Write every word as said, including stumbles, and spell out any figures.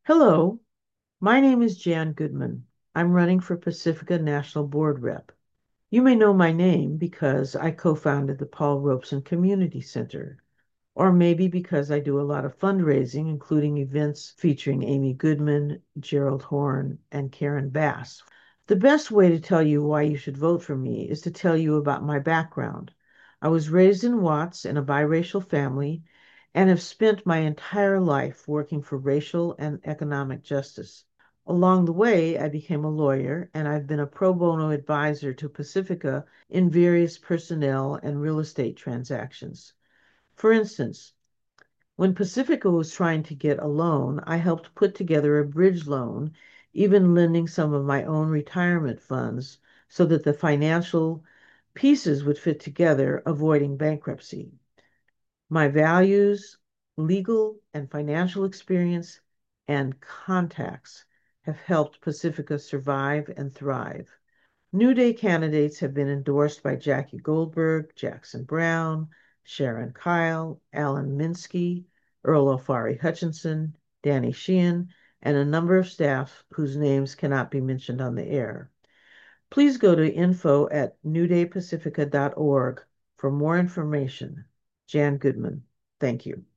Hello, my name is Jan Goodman. I'm running for Pacifica National Board Rep. You may know my name because I co-founded the Paul Robeson Community Center, or maybe because I do a lot of fundraising, including events featuring Amy Goodman, Gerald Horn, and Karen Bass. The best way to tell you why you should vote for me is to tell you about my background. I was raised in Watts in a biracial family and have spent my entire life working for racial and economic justice. Along the way, I became a lawyer and I've been a pro bono advisor to Pacifica in various personnel and real estate transactions. For instance, when Pacifica was trying to get a loan, I helped put together a bridge loan, even lending some of my own retirement funds so that the financial pieces would fit together, avoiding bankruptcy. My values, legal and financial experience, and contacts have helped Pacifica survive and thrive. New Day candidates have been endorsed by Jackie Goldberg, Jackson Brown, Sharon Kyle, Alan Minsky, Earl O'Farry Hutchinson, Danny Sheehan, and a number of staff whose names cannot be mentioned on the air. Please go to info at new day pacifica dot org for more information. Jan Goodman. Thank you.